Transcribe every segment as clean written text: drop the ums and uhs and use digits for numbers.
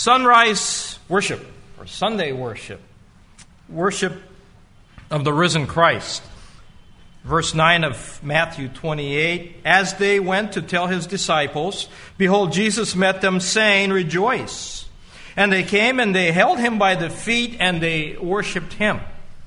Sunrise worship, or Sunday worship, worship of the risen Christ. Verse 9 of Matthew 28, as they went to tell his disciples, behold, Jesus met them, saying, rejoice. And they came and they held him by the feet and they worshipped him.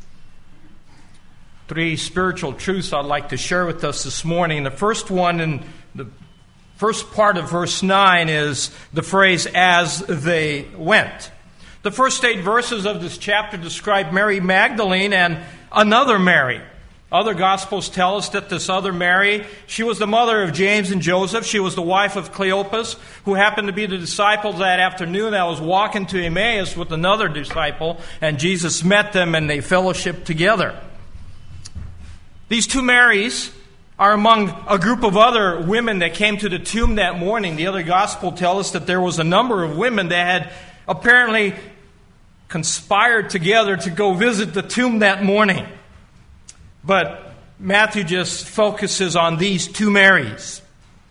3 spiritual truths I'd like to share with us this morning. The first one in the first part of verse 9 is the phrase, as they went. The first 8 verses of this chapter describe Mary Magdalene and another Mary. Other Gospels tell us that this other Mary, she was the mother of James and Joseph. She was the wife of Cleopas, who happened to be the disciple that afternoon that was walking to Emmaus with another disciple, and Jesus met them and they fellowshiped together. These 2 Marys are among a group of other women that came to the tomb that morning. The other Gospel tells us that there was a number of women that had apparently conspired together to go visit the tomb that morning. But Matthew just focuses on these 2 Marys.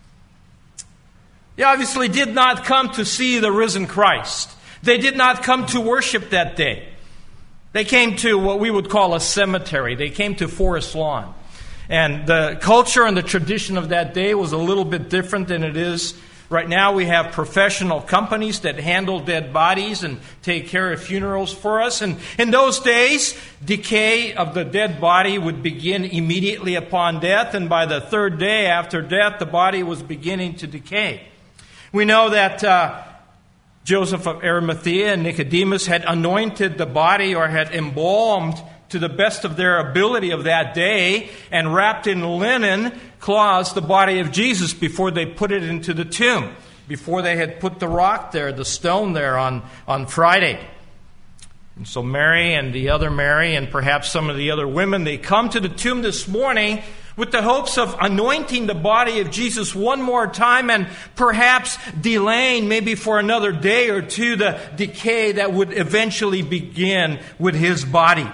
They obviously did not come to see the risen Christ. They did not come to worship that day. They came to what we would call a cemetery. They came to Forest Lawn. And the culture and the tradition of that day was a little bit different than it is right now. We have professional companies that handle dead bodies and take care of funerals for us. And in those days, decay of the dead body would begin immediately upon death. And by the 3rd day after death, the body was beginning to decay. We know that Joseph of Arimathea and Nicodemus had anointed the body or had embalmed to the best of their ability of that day and wrapped in linen cloths the body of Jesus before they put it into the tomb, before they had put the rock there, the stone there on Friday. And so Mary and the other Mary and perhaps some of the other women, they come to the tomb this morning with the hopes of anointing the body of Jesus one more time and perhaps delaying maybe for another day or two the decay that would eventually begin with his body.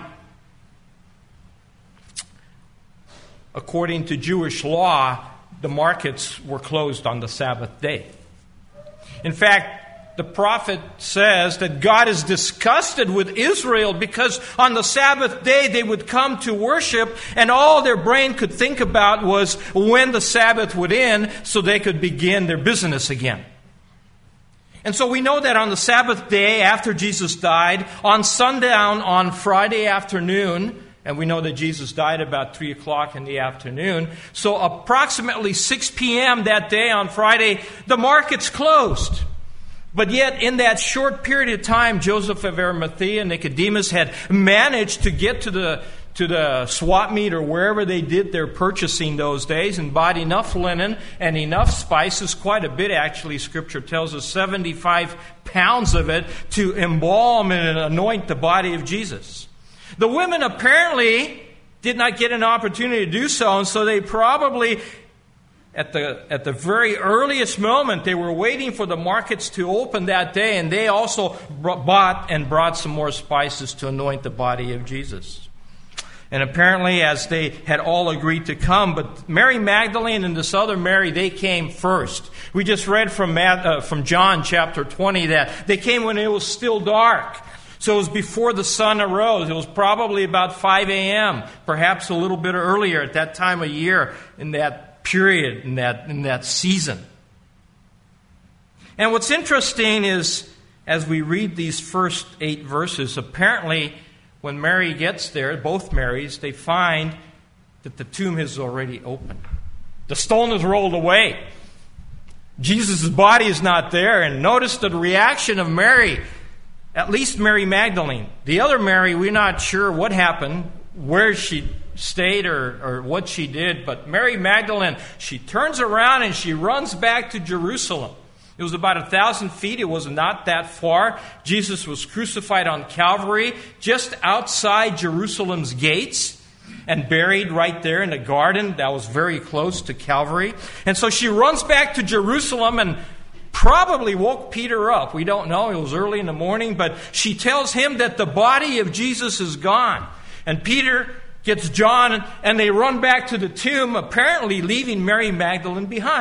According to Jewish law, the markets were closed on the Sabbath day. In fact, the prophet says that God is disgusted with Israel because on the Sabbath day they would come to worship and all their brain could think about was when the Sabbath would end so they could begin their business again. And so we know that on the Sabbath day after Jesus died, on sundown on Friday afternoon, and we know that Jesus died about 3 o'clock in the afternoon. So approximately 6 p.m. that day on Friday, the markets closed. But yet in that short period of time, Joseph of Arimathea and Nicodemus had managed to get to the swap meet or wherever they did their purchasing those days and bought enough linen and enough spices, quite a bit actually, Scripture tells us, 75 pounds of it, to embalm and anoint the body of Jesus. The women apparently did not get an opportunity to do so, and so they probably, at the very earliest moment, they were waiting for the markets to open that day, and they also bought and brought some more spices to anoint the body of Jesus. And apparently, as they had all agreed to come, but Mary Magdalene and this other Mary, they came first. We just read from John chapter 20 that they came when it was still dark. So it was before the sun arose. It was probably about 5 a.m., perhaps a little bit earlier at that time of year, in that period, in that season. And what's interesting is, as we read these first 8 verses, apparently when Mary gets there, both Marys, they find that the tomb is already open. The stone is rolled away. Jesus' body is not there. And notice the reaction of Mary. At least Mary Magdalene. The other Mary, we're not sure what happened, where she stayed or what she did. But Mary Magdalene, she turns around and she runs back to Jerusalem. It was about 1,000 feet. It was not that far. Jesus was crucified on Calvary just outside Jerusalem's gates and buried right there in the garden that was very close to Calvary. And so she runs back to Jerusalem and probably woke Peter up. We don't know. It was early in the morning, but she tells him that the body of Jesus is gone. And Peter gets John, and they run back to the tomb, apparently leaving Mary Magdalene behind.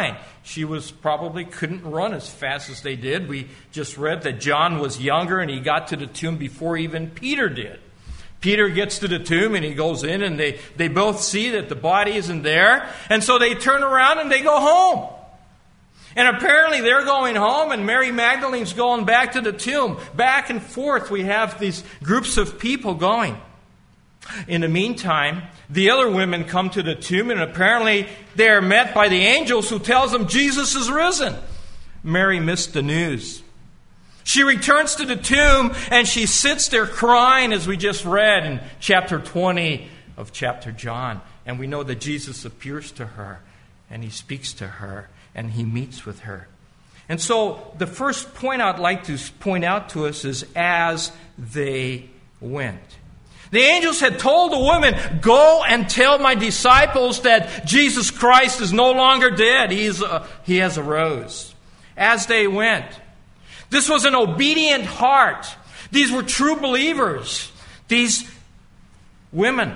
She probably couldn't run as fast as they did. We just read that John was younger and he got to the tomb before even Peter did. Peter gets to the tomb and he goes in and they both see that the body isn't there. And so they turn around and they go home. And apparently they're going home and Mary Magdalene's going back to the tomb. Back and forth we have these groups of people going. In the meantime, the other women come to the tomb and apparently they are met by the angels who tells them Jesus is risen. Mary missed the news. She returns to the tomb and she sits there crying, as we just read in chapter 20 of chapter John. And we know that Jesus appears to her and he speaks to her and he meets with her. And so the first point I'd like to point out to us is as they went. The angels had told the women, go and tell my disciples that Jesus Christ is no longer dead. He has arose. As they went. This was an obedient heart. These were true believers. These women.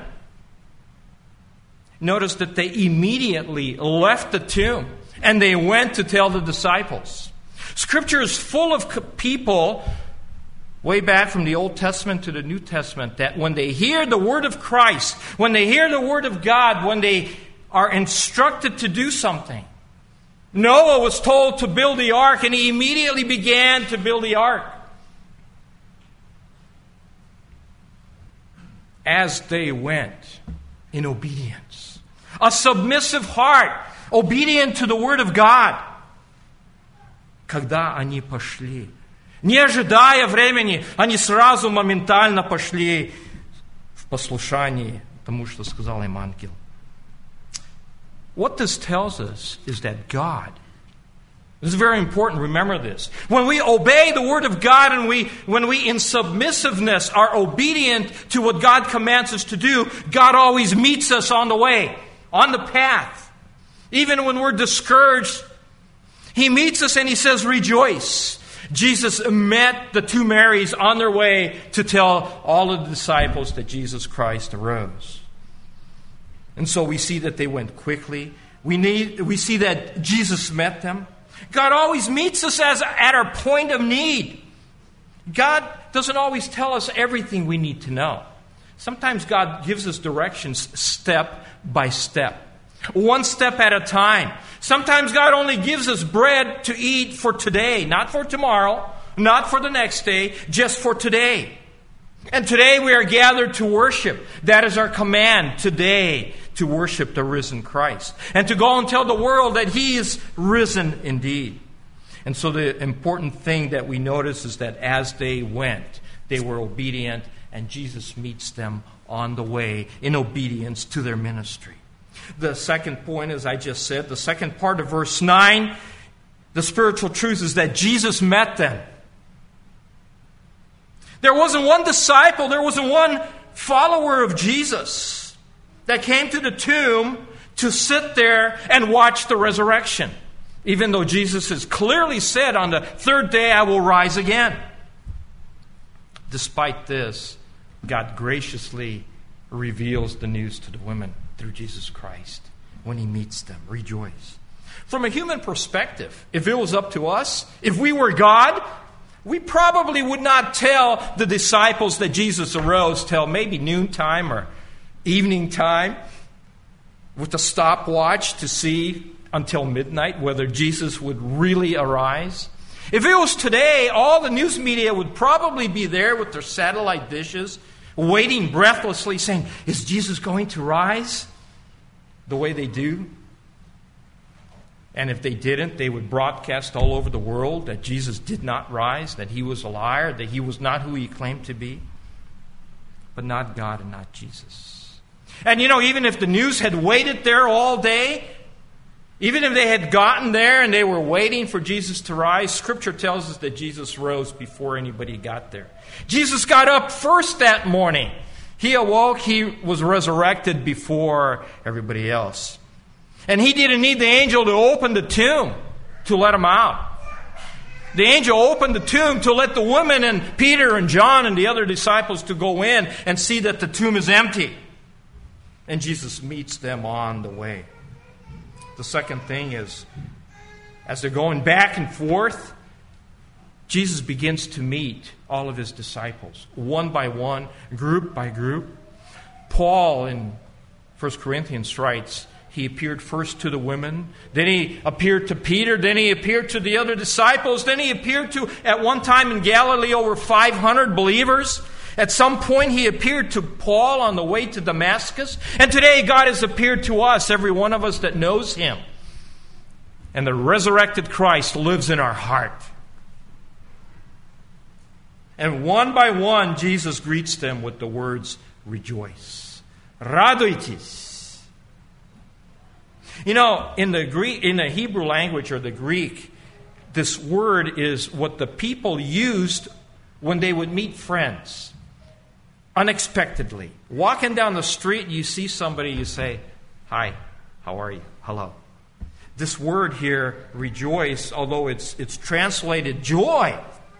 Notice that they immediately left the tomb and they went to tell the disciples. Scripture is full of people way back from the Old Testament to the New Testament, that when they hear the word of Christ, when they hear the word of God, when they are instructed to do something. Noah was told to build the ark, and he immediately began to build the ark. As they went in obedience. A submissive heart, obedient to the word of God. Когда они пошли, не ожидая времени, они сразу моментально пошли в послушании тому, что сказал им ангел. What this tells us is that God, this is very important, remember this. When we obey the Word of God and when we in submissiveness are obedient to what God commands us to do, God always meets us on the way, on the path. Even when we're discouraged, He meets us and He says, rejoice. Jesus met the two Marys on their way to tell all of the disciples that Jesus Christ arose. And so we see that they went quickly. We see that Jesus met them. God always meets us at our point of need. God doesn't always tell us everything we need to know. Sometimes God gives us directions step by step. One step at a time. Sometimes God only gives us bread to eat for today, not for tomorrow, not for the next day, just for today. And today we are gathered to worship. That is our command today, to worship the risen Christ. And to go and tell the world that He is risen indeed. And so the important thing that we notice is that as they went, they were obedient, and Jesus meets them on the way in obedience to their ministry. The second point, as I just said, the second part of verse 9, the spiritual truth is that Jesus met them. There wasn't one disciple, there wasn't one follower of Jesus that came to the tomb to sit there and watch the resurrection. Even though Jesus has clearly said, on the third day I will rise again. Despite this, God graciously reveals the news to the women through Jesus Christ when He meets them. Rejoice. From a human perspective, if it was up to us, if we were God, we probably would not tell the disciples that Jesus arose till maybe noontime or evening time with a stopwatch to see until midnight whether Jesus would really arise. If it was today, all the news media would probably be there with their satellite dishes, waiting breathlessly, saying, is Jesus going to rise? The way they do. And if they didn't, they would broadcast all over the world that Jesus did not rise, that He was a liar, that He was not who He claimed to be. But not God and not Jesus. And even if the news had waited there all day, even if they had gotten there and they were waiting for Jesus to rise, Scripture tells us that Jesus rose before anybody got there. Jesus got up first that morning. He awoke, He was resurrected before everybody else. And He didn't need the angel to open the tomb to let Him out. The angel opened the tomb to let the women and Peter and John and the other disciples to go in and see that the tomb is empty. And Jesus meets them on the way. The second thing is as they're going back and forth, Jesus begins to meet all of his disciples, one by one, group by group. Paul in 1 Corinthians writes, he appeared first to the women, then he appeared to Peter, then he appeared to the other disciples, then he appeared to, at one time in Galilee, over 500 believers. At some point he appeared to Paul on the way to Damascus. And today God has appeared to us, every one of us that knows him. And the resurrected Christ lives in our heart. And one by one, Jesus greets them with the words, rejoice. Radoitis. You know, in the Hebrew language or the Greek, this word is what the people used when they would meet friends. Unexpectedly. Walking down the street, you see somebody, you say, hi, how are you? Hello. This word here, rejoice, although it's translated joy,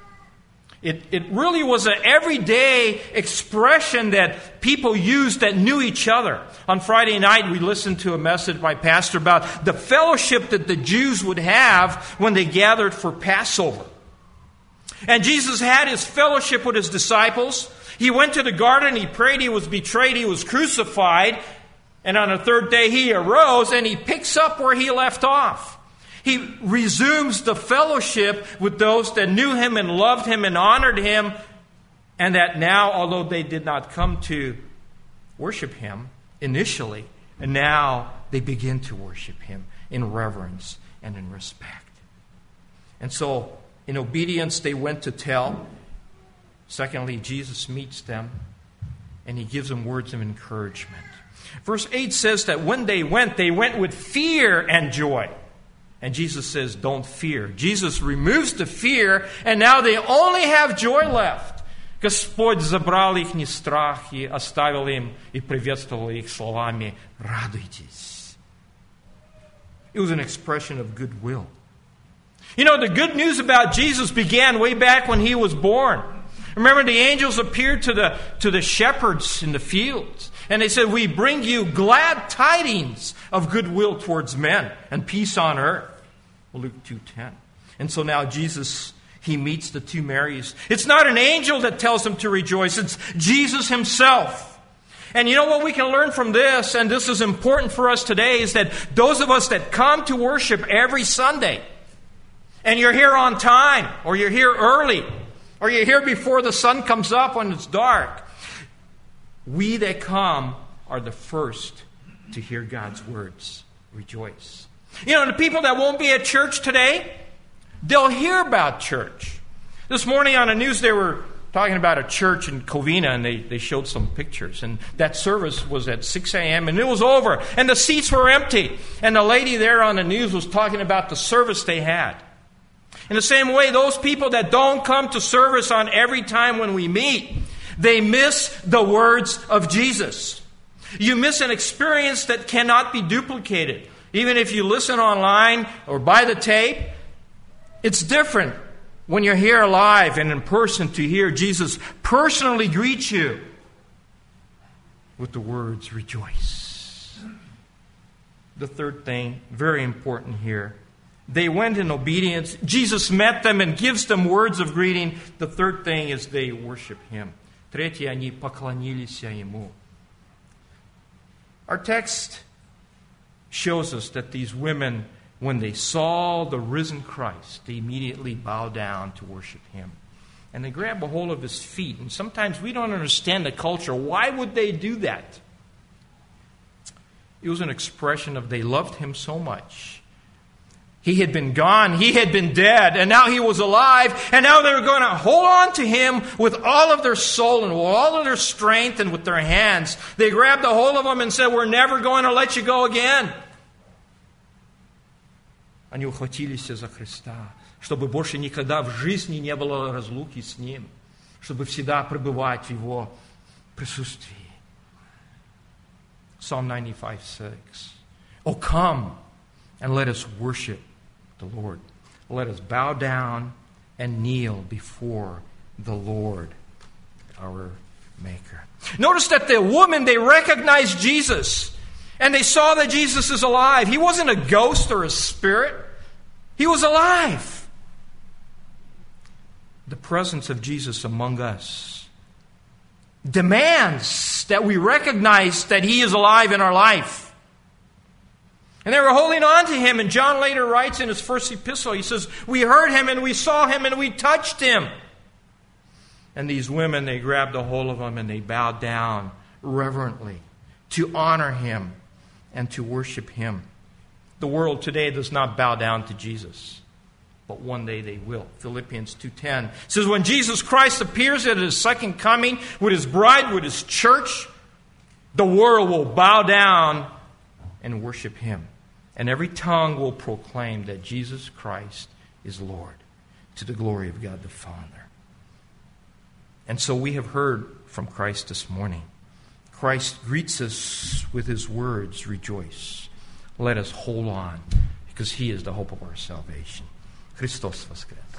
it really was an everyday expression that people used that knew each other. On Friday night, we listened to a message by Pastor about the fellowship that the Jews would have when they gathered for Passover. And Jesus had his fellowship with his disciples. He went to the garden, he prayed, he was betrayed, he was crucified. And on the third day he arose and he picks up where he left off. He resumes the fellowship with those that knew him and loved him and honored him. And that now, although they did not come to worship him initially, and now they begin to worship him in reverence and in respect. And so, in obedience, they went to tell. Secondly, Jesus meets them and he gives them words of encouragement. Verse 8 says that when they went with fear and joy. And Jesus says, don't fear. Jesus removes the fear, and now they only have joy left. Господь забрал ихний страх и оставил им, и приветствовал их словами «Радуйтесь». It was an expression of goodwill. You know, the good news about Jesus began way back when he was born. Remember, the angels appeared to the shepherds in the fields. And they said, we bring you glad tidings of goodwill towards men and peace on earth. Luke 2:10. And so now Jesus, he meets the two Marys. It's not an angel that tells him to rejoice. It's Jesus himself. And you know what we can learn from this, and this is important for us today, is that those of us that come to worship every Sunday, and you're here on time, or you're here early, or you're here before the sun comes up when it's dark, we that come are the first to hear God's words. Rejoice. You know, the people that won't be at church today, they'll hear about church. This morning on the news they were talking about a church in Covina, and they showed some pictures. And that service was at 6 a.m. and it was over. And the seats were empty. And the lady there on the news was talking about the service they had. In the same way, those people that don't come to service on every time when we meet, they miss the words of Jesus. You miss an experience that cannot be duplicated. Even if you listen online or buy the tape, it's different when you're here live and in person to hear Jesus personally greet you with the words, rejoice. The third thing, very important here, they went in obedience. Jesus met them and gives them words of greeting. The third thing is they worship him. Третье, они поклонились ему. Our text shows us that these women, when they saw the risen Christ, they immediately bow down to worship him. And they grab a hold of his feet. And sometimes we don't understand the culture. Why would they do that? It was an expression of they loved him so much. He had been gone, he had been dead, and now he was alive, and now they were going to hold on to him with all of their soul and with all of their strength and with their hands. They grabbed a hold of him and said, we're never going to let you go again. Они ухватились за Христа, чтобы больше никогда в жизни не было разлуки с ним, чтобы всегда пребывать в его присутствии. Psalm 95:6. Oh, come and let us worship the Lord. Let us bow down and kneel before the Lord, our Maker. Notice that the woman, they recognized Jesus. And they saw that Jesus is alive. He wasn't a ghost or a spirit. He was alive. The presence of Jesus among us demands that we recognize that He is alive in our life. And they were holding on to Him. And John later writes in his first epistle, he says, we heard Him and we saw Him and we touched Him. And these women, they grabbed a hold of Him and they bowed down reverently to honor Him and to worship Him. The world today does not bow down to Jesus, but one day they will. Philippians 2:10 says, when Jesus Christ appears at His second coming with His bride, with His church, the world will bow down and worship Him. And every tongue will proclaim that Jesus Christ is Lord, to the glory of God the Father. And so we have heard from Christ this morning. Christ greets us with His words, rejoice. Let us hold on, because He is the hope of our salvation. Christos voskres.